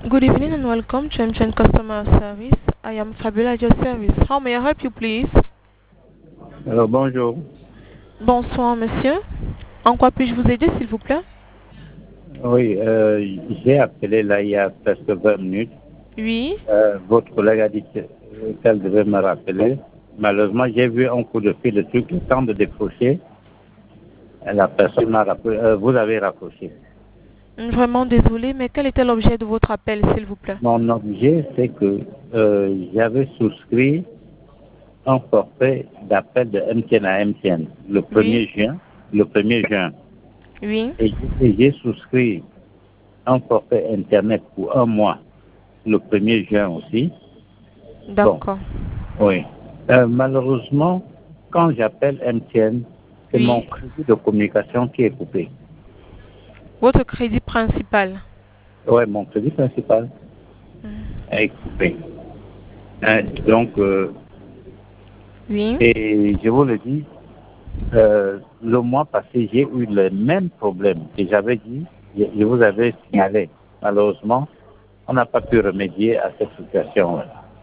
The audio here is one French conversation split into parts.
Good evening and welcome to MTN Customer Service. I am Fabiola at your service. How may I help you, please? Alors, bonjour. Bonsoir, monsieur. En quoi puis-je vous aider, s'il vous plaît? Oui, j'ai appelé là il y a presque 20 minutes. Oui. Votre collègue a dit qu'elle devait me rappeler. Malheureusement, j'ai vu un coup de fil de truc, le temps de décrocher. La personne m'a rappelé, vous avez rapproché. Vraiment désolé, mais quel était l'objet de votre appel, s'il vous plaît? Mon objet, c'est que j'avais souscrit un forfait d'appel de MTN à MTN le Oui. 1er juin. Le 1er juin. Oui. Et j'ai souscrit un forfait Internet pour un mois le 1er juin aussi. Bon, D'accord. oui. Malheureusement, quand j'appelle MTN, c'est mon Oui. crédit de communication qui est coupé. Votre crédit principal. Oui, mon crédit principal est coupé. Donc, Oui. et je vous le dis, le mois passé, j'ai eu le même problème que j'avais dit, je vous avais signalé. Malheureusement, on n'a pas pu remédier à cette situation.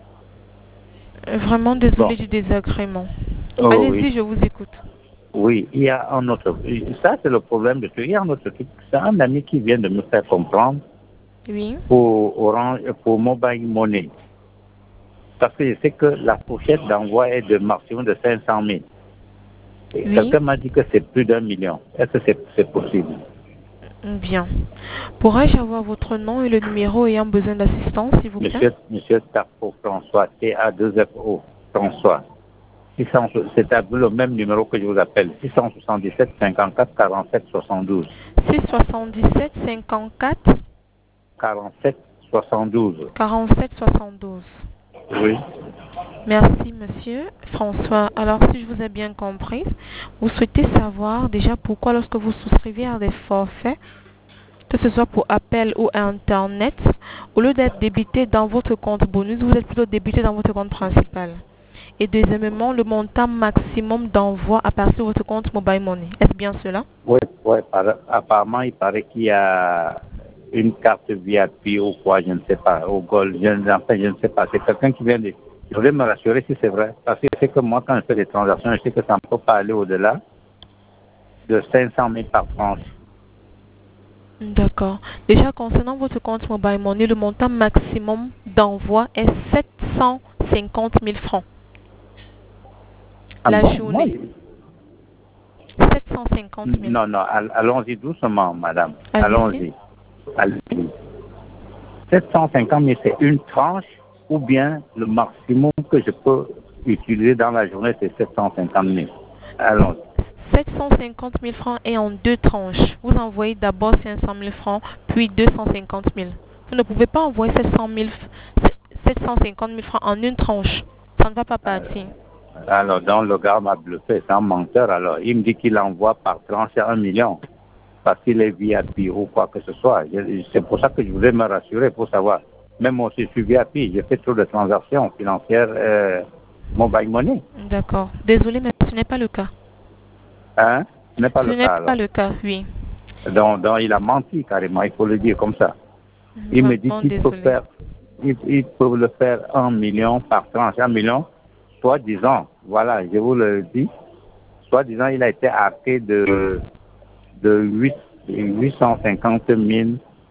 Vraiment Bon, désolé du désagrément. oh, oui. Allez-y, je vous écoute. Oui, il y a un autre. Ça, c'est le problème de tout. Il y a un autre truc. C'est un ami qui vient de me faire comprendre Oui. pour Orange, pour Mobile Money. Parce que je sais que la fourchette d'envoi est de maximum de 500 000. Et Oui. quelqu'un m'a dit que c'est plus d'1 million. Est-ce que c'est possible? Bien. Pourrais-je avoir votre nom et le numéro ayant besoin d'assistance, s'il vous plaît? Monsieur Tapo François, T-A-2-F-O, François. C'est le même numéro que je vous appelle. 677 54 47 72. 677 54 47 72. 47 72. Oui. Merci, monsieur François. Alors, si je vous ai bien compris, vous souhaitez savoir déjà pourquoi lorsque vous souscrivez à des forfaits, que ce soit pour appel ou Internet, au lieu d'être débité dans votre compte bonus, vous êtes plutôt débité dans votre compte principal. Et deuxièmement, le montant maximum d'envoi à partir de votre compte Mobile Money. Est-ce bien cela? Oui, ouais, apparemment, il paraît qu'il y a une carte VIP ou quoi, je ne sais pas, au Gold, enfin, je ne sais pas. C'est quelqu'un qui vient de... Je voulais me rassurer si c'est vrai. Parce que je sais que moi, quand je fais des transactions, je sais que ça ne peut pas aller au-delà de 500 000 par tranche. D'accord. Déjà, concernant votre compte Mobile Money, le montant maximum d'envoi est 750 000 francs Ah la bon, moi, journée. 750 000. non, non, allons-y doucement, madame. Allez-y. Allons-y. Allez-y. 750 000, c'est une tranche ou bien le maximum que je peux utiliser dans la journée, c'est 750 000. Allons-y. 750 000 francs est en deux tranches. Vous envoyez d'abord 500 000 francs, puis 250 000. Vous ne pouvez pas envoyer 750 000 francs en une tranche. Ça ne va pas partir. Alors, donc, le gars m'a bluffé, c'est un menteur. Alors, il me dit qu'il envoie par tranche à 1 million parce qu'il est VIP ou quoi que ce soit. C'est pour ça que je voulais me rassurer pour savoir. Même moi aussi, je suis VIP, j'ai fait trop de transactions financières mobile money. D'accord. Désolé, mais ce n'est pas le cas. Hein? Ce n'est pas Ce le n'est cas pas alors. le cas, oui. Donc, il a menti carrément, il faut le dire comme ça. Il me dit Vraiment qu'il peut désolé. faire, il peut le faire 1 million par tranche, 1 million, soit disant, voilà, je vous le dis, soit disant, il a été arrêté de 850 000,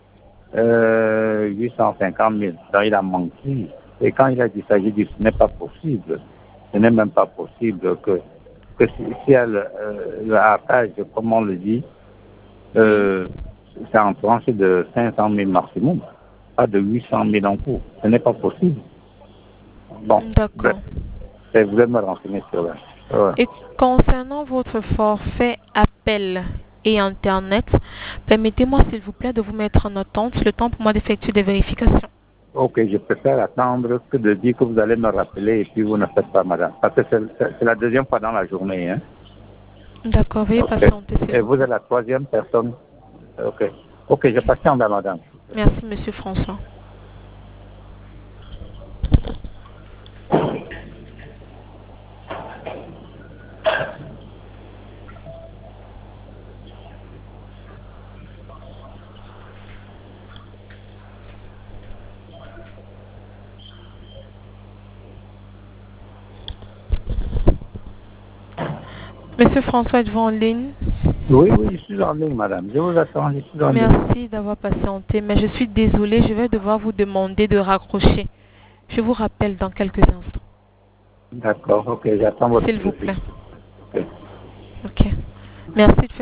850 000. Donc, il a menti. Et quand il a dit ça, j'ai dit, ce n'est pas possible. Ce n'est même pas possible que si il y a le harassage, comme on le dit, c'est en tranche de 500 000 maximum, pas de 800 000 en cours. Ce n'est pas possible. Bon, bref, D'accord. je voulais me renseigner sur là. Ouais. Et concernant votre forfait appel et Internet, permettez-moi s'il vous plaît de vous mettre en attente le temps pour moi d'effectuer des vérifications. Ok, je préfère attendre que de dire que vous allez me rappeler et puis vous ne faites pas, madame. Parce que c'est la deuxième fois dans la journée. Hein? D'accord, veuillez Ok. patienter s'il Et vous vous plaît. êtes la troisième personne. Ok. Ok, je patiente, madame. Merci, monsieur François. Monsieur François, êtes-vous en ligne? Oui, oui, je suis en ligne, madame. Je vous attends, je suis en ligne. Merci d'avoir patienté, mais je suis désolée, je vais devoir vous demander de raccrocher. Je vous rappelle dans quelques instants. D'accord, ok, j'attends votre S'il vous devis. plaît. Ok. Ok. Merci de faire